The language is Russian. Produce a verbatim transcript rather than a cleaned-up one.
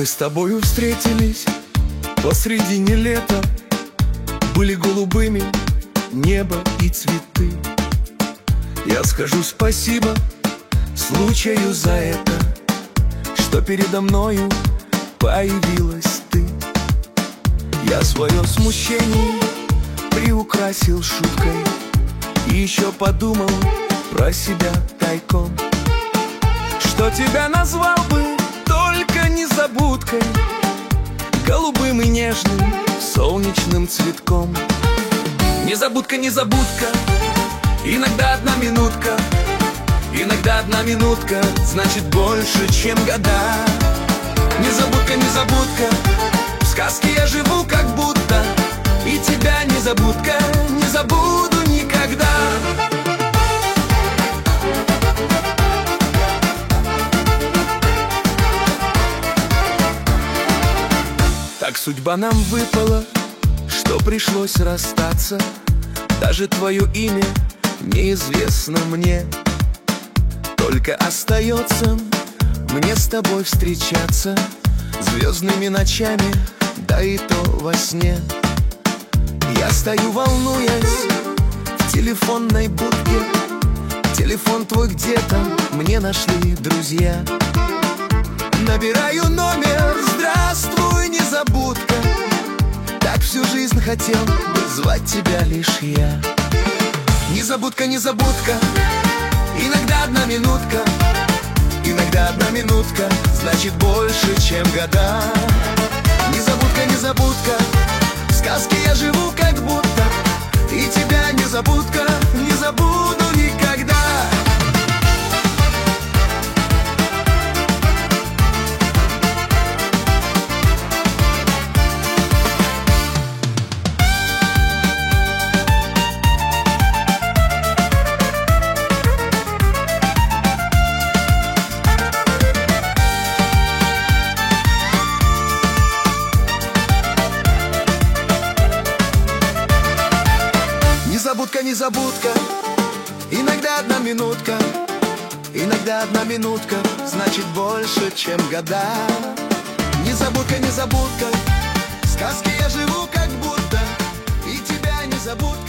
Мы с тобою встретились посредине лета. Были голубыми небо и цветы. Я скажу спасибо случаю за это, что передо мною появилась ты. Я свое смущение приукрасил шуткой и еще подумал про себя тайком, что тебя назвал бы только незабудкой, голубым и нежным солнечным цветком. Незабудка, незабудка, иногда одна минутка, иногда одна минутка значит больше, чем года. Незабудка, незабудка, в сказке я живу как будто, и тебя, незабудка, не забуду никогда. Так судьба нам выпала, что пришлось расстаться. Даже твое имя неизвестно мне. Только остается мне с тобой встречаться звездными ночами, да и то во сне. Я стою, волнуясь, в телефонной будке. Телефон твой где-то мне нашли друзья. Набираю номер, здравствуй, незабудка. Так всю жизнь хотел бы звать тебя лишь я. Незабудка, незабудка, иногда одна минутка, иногда одна минутка значит больше, чем года. Незабудка, незабудка, в сказке я живу как будто, и тебя, незабудка, не забуду никогда. Незабудка, незабудка, иногда одна минутка, иногда одна минутка значит больше, чем года. Незабудка, незабудка, в сказке я живу как будто, и тебя, незабудка.